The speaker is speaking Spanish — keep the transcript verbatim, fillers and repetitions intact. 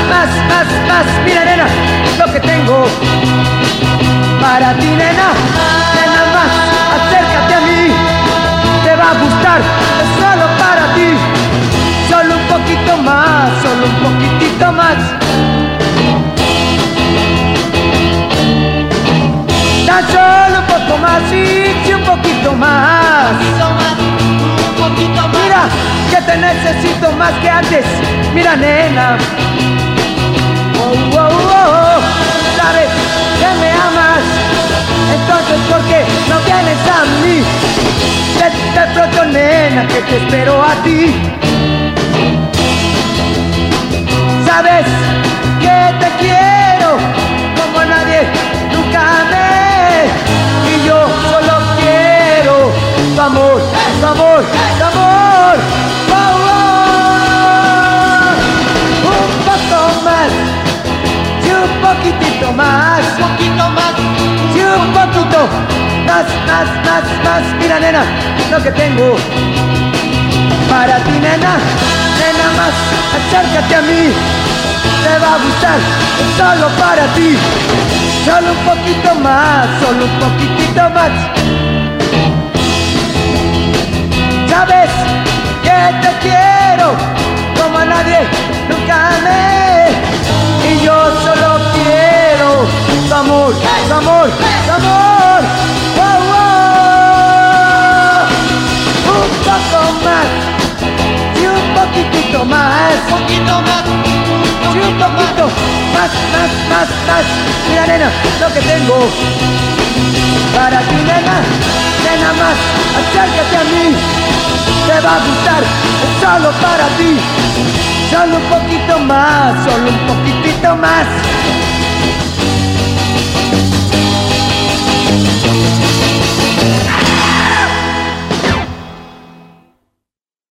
más, más, más. Mira, nena, lo que tengo para ti, nena. Nena, más, acércate a mí. Te va a gustar, es solo para ti. Solo un poquito más, solo un poquitito más. Tan solo un poco más, sí, sí, un poquito más. Un poquito más. Mira, que te necesito más que antes. Mira, nena. Oh, oh, oh, sabes que me amas. Entonces, ¿por qué no vienes a mí? De, de pronto, nena, que te espero a ti. Sabes que te quiero como nadie nunca amé. Y yo solo quiero tu amor, tu amor, tu amor. Oh, oh. Un poco más, y un poquitito más, Un poquito más. y un poquito más, más, más, más. Mira, nena, lo que tengo para ti, nena. Nena, más, acércate a mí. Te va a gustar, es solo para ti. Solo un poquito más, solo un poquitito más. Sabes que te quiero como a nadie nunca amé. Y yo solo quiero tu amor, tu amor, tu amor. Oh, oh. Un poco más y un poquitito más. Un poquito más. Y un poquito más, más, más, más. Mira, nena, lo que tengo para ti, nena. Nena, más, acércate a mí. Te va a gustar, es solo para ti. Solo un poquito más, solo un poquitito más.